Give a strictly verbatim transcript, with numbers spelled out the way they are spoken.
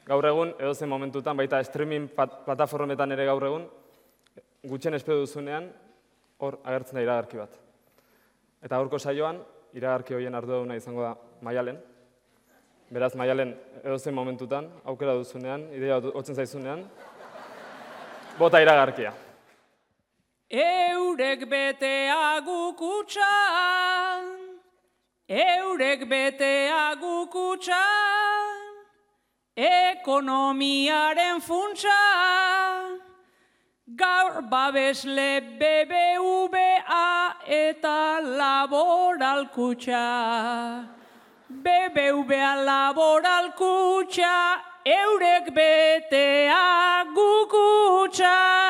gaur egun, edozein momentutan, baita streaming plataformetan ere gaur egun, gutxien espero duzunean, hor agertzen da iragarki bat. Eta gaurko saioan, iragarki horien arduraduna izango da Maialen. Beraz, Maialen, edozein momentutan, aukera duzunean, ideia hotzen zaizunean, bota iragarkia. Eurek betea gukutxan, eurek betea gukutxan, ekonomiaren funtsa, gaur babesle B B V A eta laboral kutxa. B B V A laboral kutxa, eurek betea gukutxan.